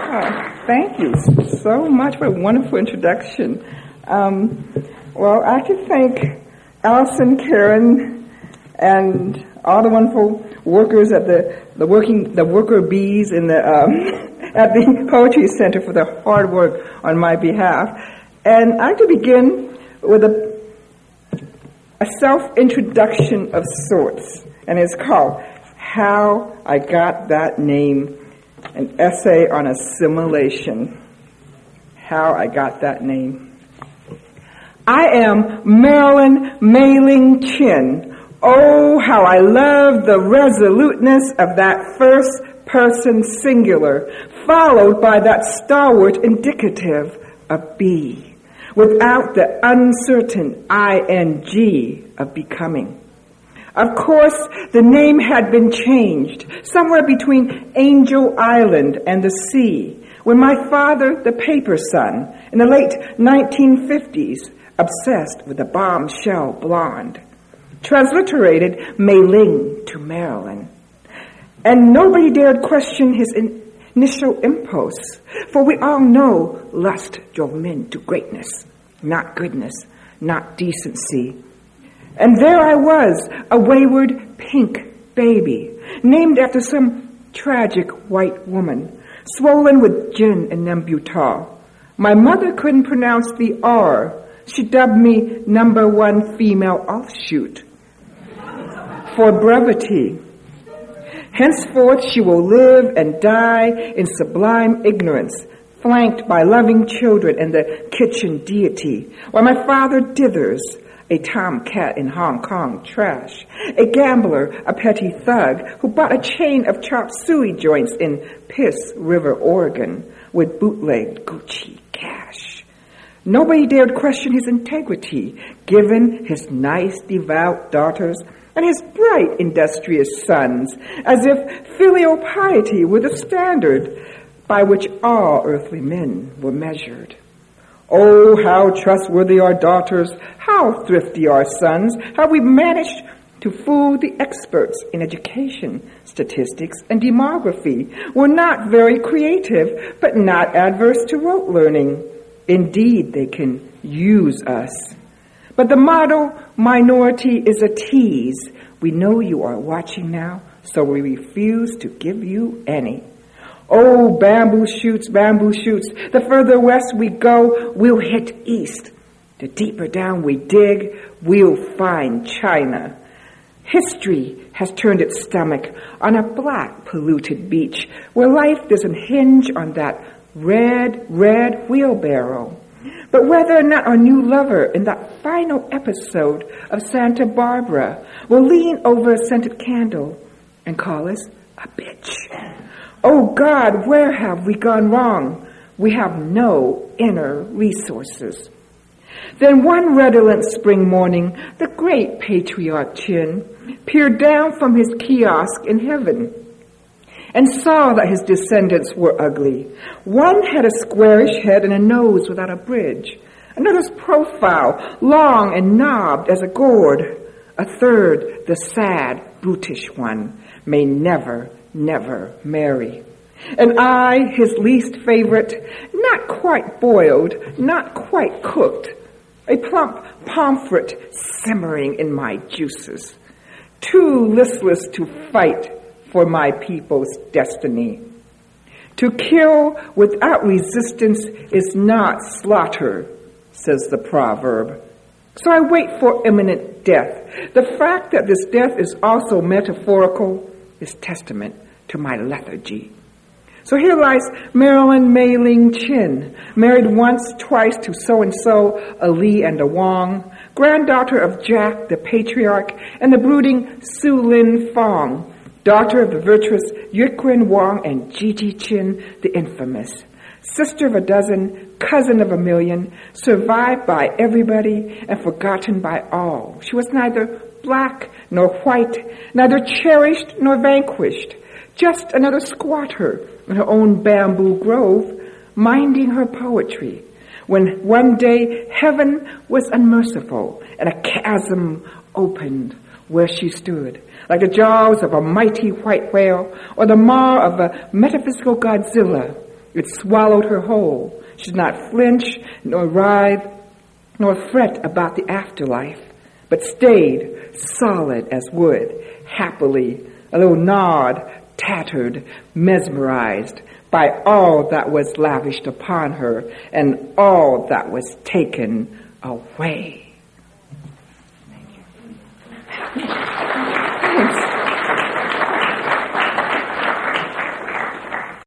Thank you so much for a wonderful introduction. Well, I could thank Allison, Karen, and all the wonderful workers at the worker bees in the at the Poetry Center for their hard work on my behalf. And I could begin with a self-introduction of sorts, and it's called How I Got That Name, an essay on assimilation. How I got that name. I am Marilyn Mei-Ling Chin. Oh, how I love the resoluteness of that first person singular, followed by that stalwart indicative of be, without the uncertain ing of becoming. Of course, the name had been changed somewhere between Angel Island and the sea when my father, the paper son, in the late 1950s, obsessed with the bombshell blonde, transliterated Mei-Ling to Marilyn. And nobody dared question his initial impulse, for we all know lust drove men to greatness, not goodness, not decency. And there I was, a wayward pink baby, named after some tragic white woman, swollen with gin and Nembutal. My mother couldn't pronounce the R. She dubbed me number one female offshoot for brevity. Henceforth she will live and die in sublime ignorance, flanked by loving children and the kitchen deity, while my father dithers, a tomcat in Hong Kong trash, a gambler, a petty thug who bought a chain of chop suey joints in Piss River, Oregon, with bootlegged Gucci cash. Nobody dared question his integrity, given his nice, devout daughters and his bright, industrious sons, as if filial piety were the standard by which all earthly men were measured. Oh, how trustworthy our daughters, how thrifty our sons, how we managed to fool the experts in education, statistics, and demography. We're not very creative, but not adverse to rote learning. Indeed, they can use us. But the model minority is a tease. We know you are watching now, so we refuse to give you any. Oh, bamboo shoots, the further west we go, we'll hit east. The deeper down we dig, we'll find China. History has turned its stomach on a black, polluted beach where life doesn't hinge on that red wheelbarrow. But whether or not our new lover in that final episode of Santa Barbara will lean over a scented candle and call us a bitch. Oh God, where have we gone wrong? We have no inner resources. Then one redolent spring morning, the great patriarch Chin peered down from his kiosk in heaven and saw that his descendants were ugly. One had a squarish head and a nose without a bridge. Another's profile, long and knobbed as a gourd. A third, the sad, brutish one, may never marry. And I, his least favorite, not quite boiled, not quite cooked, a plump pomfret simmering in my juices, too listless to fight for my people's destiny. To kill without resistance is not slaughter, says the proverb. So I wait for imminent death. The fact that this death is also metaphorical is testament to my lethargy. So here lies Marilyn Mei-Ling Chin, married once, twice to so-and-so, a Lee and a Wong, granddaughter of Jack the patriarch and the brooding Su Lin Fong, daughter of the virtuous Yuquin Wong and Gigi Chin, the infamous, sister of a dozen, cousin of a million, survived by everybody and forgotten by all. She was neither black nor white, neither cherished nor vanquished, just another squatter in her own bamboo grove, minding her poetry, when one day heaven was unmerciful and a chasm opened where she stood, like the jaws of a mighty white whale or the maw of a metaphysical Godzilla, It swallowed her whole. She did not flinch, nor writhe, nor fret about the afterlife, but stayed solid as wood, happily, although gnawed, tattered, mesmerized by all that was lavished upon her and all that was taken away.